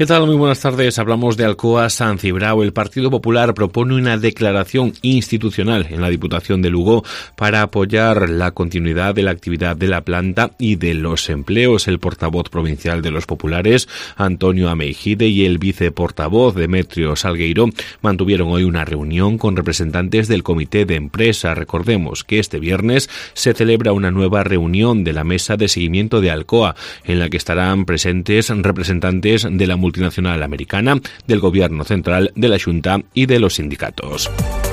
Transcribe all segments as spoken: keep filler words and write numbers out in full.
¿Qué tal? Muy buenas tardes. Hablamos de Alcoa San Cibrao. El Partido Popular propone una declaración institucional en la Diputación de Lugo para apoyar la continuidad de la actividad de la planta y de los empleos. El portavoz provincial de los populares, Antonio Ameijide, y el viceportavoz, Demetrio Salgueiro, mantuvieron hoy una reunión con representantes del comité de empresa. Recordemos que este viernes se celebra una nueva reunión de la mesa de seguimiento de Alcoa, en la que estarán presentes representantes de la multinacional americana, del Gobierno central, de la Xunta y de los sindicatos.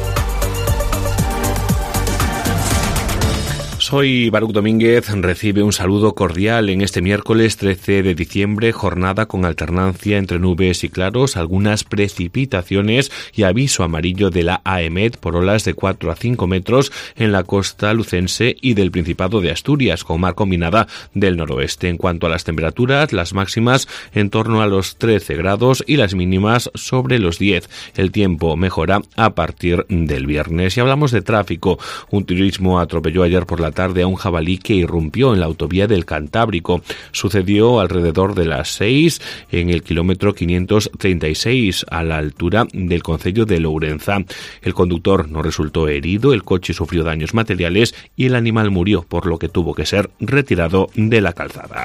Soy Baruch Domínguez, recibe un saludo cordial en este miércoles trece de diciembre, jornada con alternancia entre nubes y claros, algunas precipitaciones y aviso amarillo de la AEMET por olas de cuatro a cinco metros en la costa lucense y del Principado de Asturias, con mar combinada del noroeste. En cuanto a las temperaturas, las máximas en torno a los trece grados y las mínimas sobre los diez. El tiempo mejora a partir del viernes. Y hablamos de tráfico. Un turismo atropelló ayer por la tarde a un jabalí que irrumpió en la autovía del Cantábrico. Sucedió alrededor de las seis en el kilómetro quinientos treinta y seis a la altura del concello de Lourenza. El conductor no resultó herido, el coche sufrió daños materiales y el animal murió, por lo que tuvo que ser retirado de la calzada.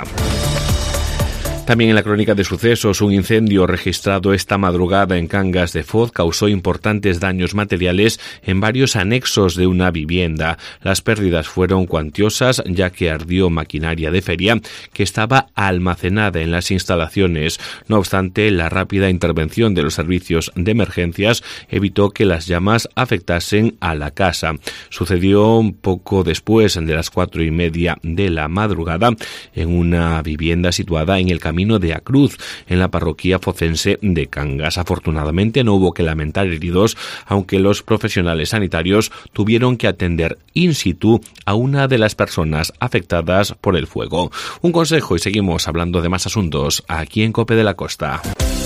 También en la crónica de sucesos, un incendio registrado esta madrugada en Cangas de Foz causó importantes daños materiales en varios anexos de una vivienda. Las pérdidas fueron cuantiosas, ya que ardió maquinaria de feria que estaba almacenada en las instalaciones. No obstante, la rápida intervención de los servicios de emergencias evitó que las llamas afectasen a la casa. Sucedió un poco después de las cuatro y media de la madrugada en una vivienda situada en el camino Camino de Acruz, en la parroquia focense de Cangas. Afortunadamente no hubo que lamentar heridos, aunque los profesionales sanitarios tuvieron que atender in situ a una de las personas afectadas por el fuego. Un consejo y seguimos hablando de más asuntos aquí en COPE de la Costa.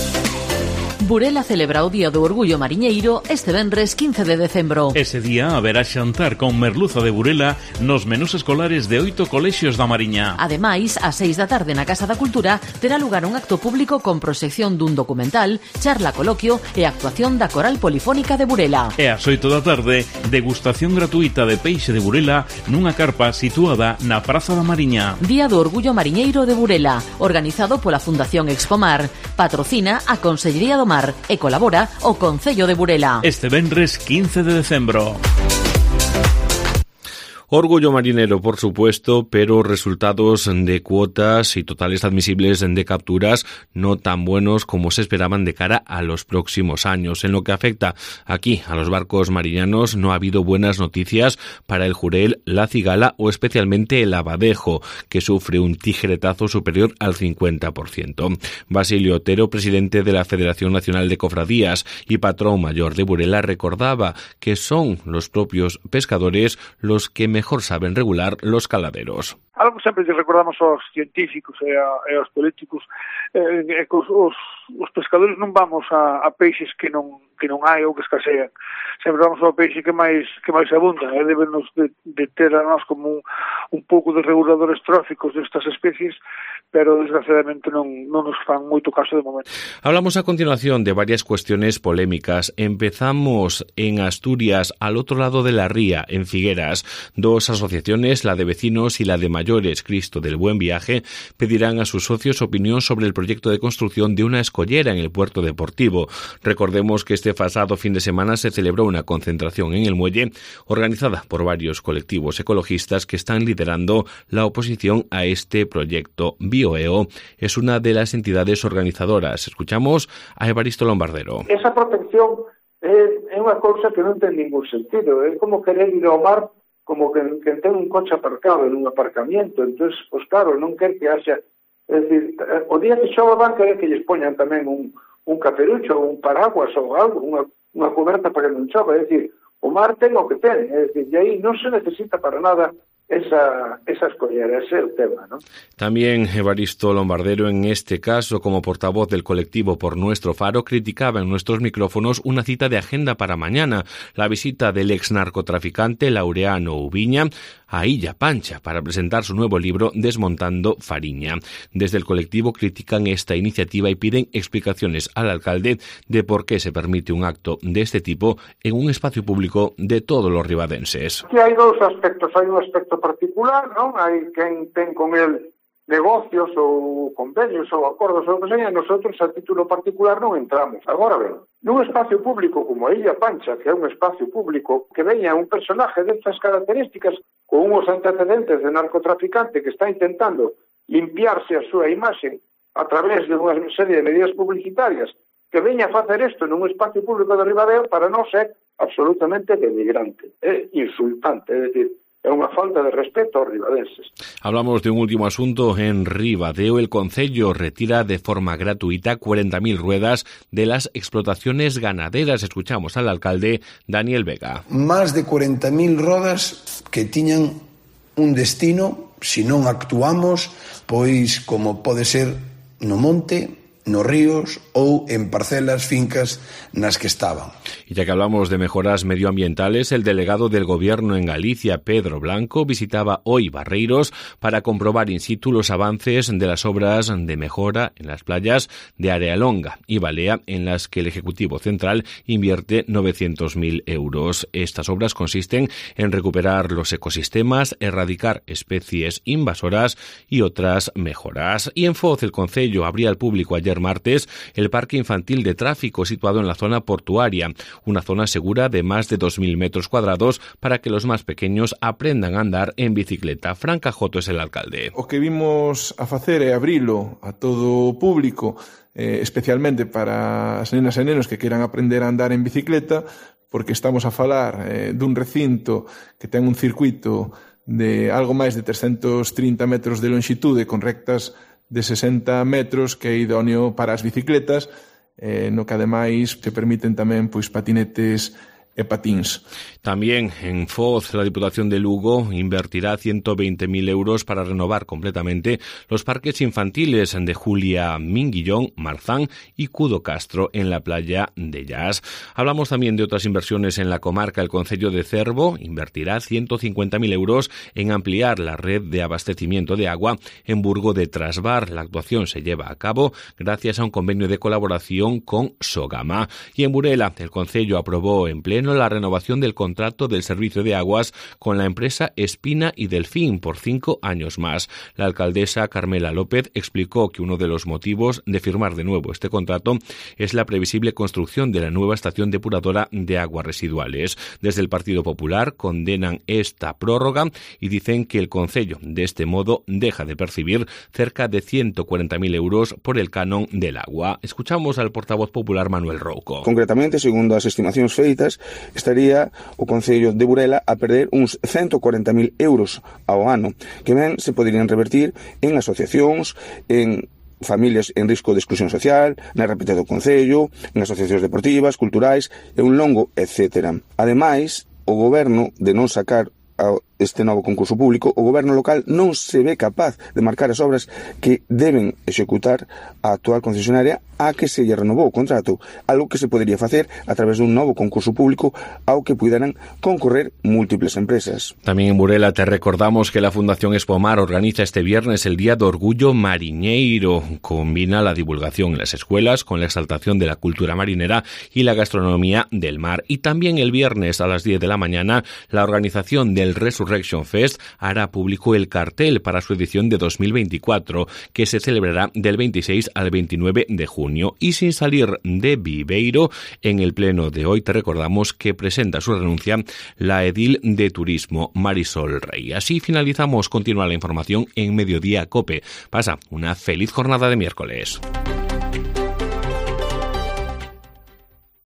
Burela celebra o Día do Orgullo Mariñeiro este venres quince de decembro. Ese día haberá xantar con merluza de Burela nos menús escolares de oito colexios da Mariña. Ademais, ás seis da tarde na Casa da Cultura terá lugar un acto público con proxección dun documental, charla coloquio e actuación da Coral Polifónica de Burela. E ás oito da tarde, degustación gratuita de peixe de Burela nunha carpa situada na Praza da Mariña. Día do Orgullo Mariñeiro de Burela, organizado pola Fundación Expomar. Patrocina a Consellería do Mar e colabora o Concello de Burela. Este venres quince de decembro. Orgullo marinero, por supuesto, pero resultados de cuotas y totales admisibles de capturas no tan buenos como se esperaban de cara a los próximos años. En lo que afecta aquí a los barcos mariñanos, no ha habido buenas noticias para el Jurel, la Cigala o especialmente el Abadejo, que sufre un tijeretazo superior al cincuenta por ciento. Basilio Otero, presidente de la Federación Nacional de Cofradías y patrón mayor de Burela, recordaba que son los propios pescadores los que me mejor saben regular los caladeros. Algo sempre lle recordamos aos científicos e, a, e aos políticos, eh, é que os, os, os pescadores non vamos a, a peixes que non que non hai ou que escasean. Sempre vamos ao peixe que máis que máis abunda, e debemos de, de ter a nós como un, un pouco de reguladores tróficos destas especies, pero desgraciadamente non, non nos fan moito caso de momento. Hablamos a continuación de varias cuestiones polémicas. Empezamos en Asturias, al otro lado de la ría, en Figueras. Dos asociaciones, la de vecinos y la de mayores Cristo del Buen Viaje, pedirán a sus socios opinión sobre el proyecto de construcción de una escollera en el puerto deportivo. Recordemos que este pasado fin de semana se celebró una concentración en el muelle organizada por varios colectivos ecologistas que están liderando la oposición a este proyecto. Bioeo es una de las entidades organizadoras. Escuchamos a Evaristo Lombardero. Esa protección é unha cousa que non ten ningún sentido. É como querer ir ao mar como que, que ten un coche aparcado en un aparcamiento. Entón, pues claro, non quer que haxa... É dicir, o día que chova van querer que lles poñan tamén un, un caperucho, un paraguas ou algo, unha, unha coberta para que non chova. É dicir, o mar ten o que ten. É dicir, e aí non se necesita para nada esa, esa escoller, ese é o tema, ¿no? También Evaristo Lombardero, en este caso como portavoz del colectivo Por Nuestro Faro, criticaba en nuestros micrófonos una cita de agenda para mañana, la visita del ex narcotraficante Laureano Ubiña a Illa Pancha para presentar su nuevo libro Desmontando Fariña. Desde el colectivo critican esta iniciativa y piden explicaciones al alcalde de por qué se permite un acto de este tipo en un espacio público de todos los ribadenses. Aquí hai dous aspectos, hai un aspecto particular, non? Hai quen ten con el negocios ou convenios ou acordos ou que seña, nosotros a título particular non entramos. Agora ben, nun espacio público como a Illa Pancha, que é un espacio público, que veña un personaje destas características con uns antecedentes de narcotraficante que está intentando limpiarse a súa imaxe a través de unha serie de medidas publicitarias, que veña a facer isto nun espacio público de Ribadeo, para non ser absolutamente denigrante, é insultante, é dicir, é unha falta de respeto aos ribadenses. Hablamos de un último asunto en Ribadeo. El concello retira de forma gratuita cuarenta mil ruedas de las explotaciones ganaderas. Escuchamos al alcalde Daniel Vega. Más de cuarenta mil rodas que tiñan un destino, se non actuamos, pois como pode ser no monte, nos ríos ou en parcelas, fincas nas que estaban. Y ya que hablamos de mejoras medioambientales, el delegado del Gobierno en Galicia, Pedro Blanco, visitaba hoy Barreiros para comprobar in situ los avances de las obras de mejora en las playas de Arealonga y Balea, en las que el Ejecutivo Central invierte novecientos mil euros. Estas obras consisten en recuperar los ecosistemas, erradicar especies invasoras y otras mejoras. Y en Foz, el concello abría al público ayer martes el parque infantil de tráfico situado en la zona portuaria, una zona segura de más de dos mil metros cuadrados para que los más pequeños aprendan a andar en bicicleta. Fran Cajoto es el alcalde. O que vimos a facer é abrilo a todo o público, eh, especialmente para as nenas e nenos que queran aprender a andar en bicicleta, porque estamos a falar eh, dun recinto que ten un circuito de algo máis de trescentos trinta metros de longitude con rectas de sesenta metros, que é idóneo para as bicicletas, eh, no que ademais se permiten tamén pois patinetes e patíns. También en Foz, la Diputación de Lugo invertirá ciento veinte mil euros para renovar completamente los parques infantiles de Julia Minguillón, Marzán y Cudo Castro en la playa de Llas. Hablamos también de otras inversiones en la comarca. El concello de Cervo invertirá ciento cincuenta mil euros en ampliar la red de abastecimiento de agua en Burgo de Trasbar. La actuación se lleva a cabo gracias a un convenio de colaboración con Sogama. Y en Burela, el concello aprobó en pleno la renovación del contrato del servicio de aguas con la empresa Espina y Delfín por cinco años más. La alcaldesa Carmela López explicó que uno de los motivos de firmar de nuevo este contrato es la previsible construcción de la nueva estación depuradora de aguas residuales. Desde el Partido Popular condenan esta prórroga y dicen que el concello de este modo deja de percibir cerca de ciento cuarenta mil euros por el canon del agua. Escuchamos al portavoz popular Manuel Rouco. Concretamente, segundo as estimacións feitas, estaría o Concello de Burela a perder uns ciento cuarenta mil euros ao ano, que ben se poderían revertir en asociacións, en familias en risco de exclusión social, na repete do Concello, en asociacións deportivas, culturais e un longo etcétera. Ademais, o goberno, de non sacar este novo concurso público, o goberno local non se ve capaz de marcar as obras que deben executar a actual concesionaria a que se lle renovou o contrato, algo que se podería facer a través dun novo concurso público ao que puderan concorrer múltiples empresas. También en Burela te recordamos que la Fundación Espomar organiza este viernes el Día de Orgullo Mariñeiro. Combina la divulgación en las escuelas con la exaltación de la cultura marinera y la gastronomía del mar. Y también el viernes a las diez de la mañana la organización del Resurrection Fest hará público el cartel para su edición de dos mil veinticuatro, que se celebrará del veintiséis al veintinueve de junio. Y sin salir de Viveiro, en el pleno de hoy te recordamos que presenta su renuncia la edil de Turismo, Marisol Rey. Así finalizamos. Continúa la información en Mediodía COPE. Pasa una feliz jornada de miércoles.